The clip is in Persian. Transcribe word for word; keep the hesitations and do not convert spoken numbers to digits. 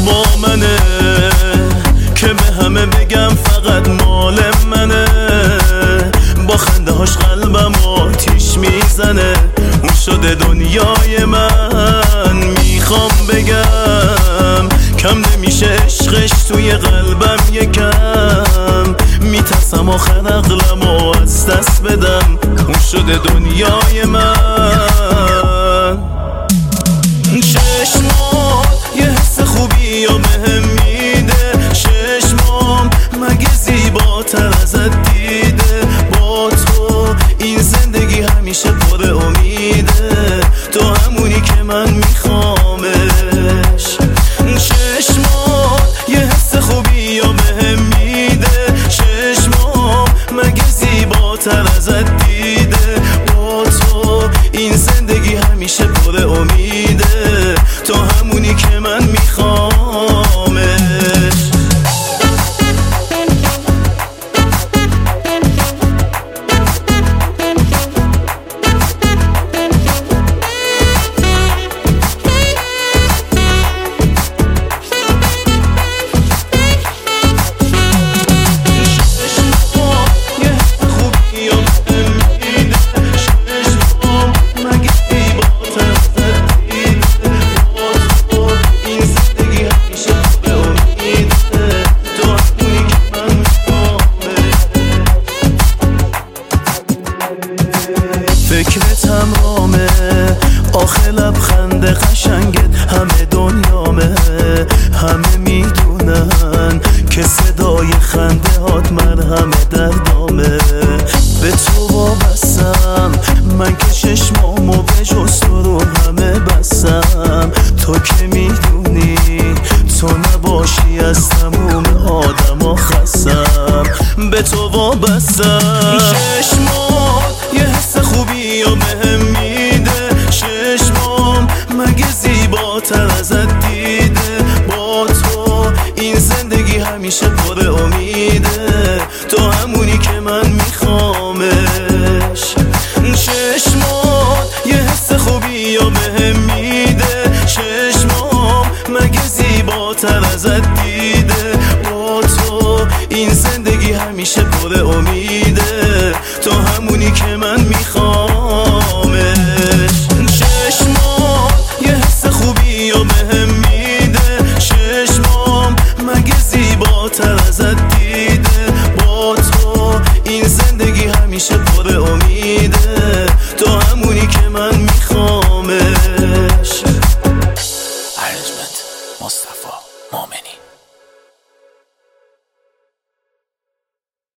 با منه که به همه بگم فقط مال منه. با خنده هاش قلبم آتیش میزنه، اون شده دنیای من. میخوام بگم کم نمیشه عشقش توی قلبم یکم. میترسم آخر عقلمو از دست بدم، اون شده دنیای من. چشمات یه حس خوبی یا بهم میده، چشمام مگه زیباتر ازت دیده. با تو این زندگی همیشه پر امیده، تو همونی که من میخوامش. چشمات یه حس خوبی یا بهم میده، چشمام مگه زیباتر ازت دیده. با تو این زندگی همیشه پر امیده، تو همونی که من میخوامش. فکرتم رامه، آخه لبخند قشنگت همه دنیامه. همه میدونن که صدای خنده هات مرهمه دردامه. به تو وابستم من که چشمامو به جز تو رو همه بستم. تو که میدونی تو نباشی از تموم آدم ها خستم. به تو وابستم. چشمات یه حس خوبی یا بهم میده، چشمام مگه زیباتر ازت دیده. با تو این زندگی همیشه پر امیده، تو همونی که من میخوامش. چشمات یه حس خوبی یا بهم میده، چشمام مگه زیباتر ازت دیده. با تو این زندگی همیشه پر امیده، تو همونی که من میخوامش. چشمات یه حس خوبی یا بهم میده، چشمام مگه زیباتر ازت دیده. با تو این زندگی همیشه پر امیده، تو همونی که من میخوامش. ارنجمنت مصطفی.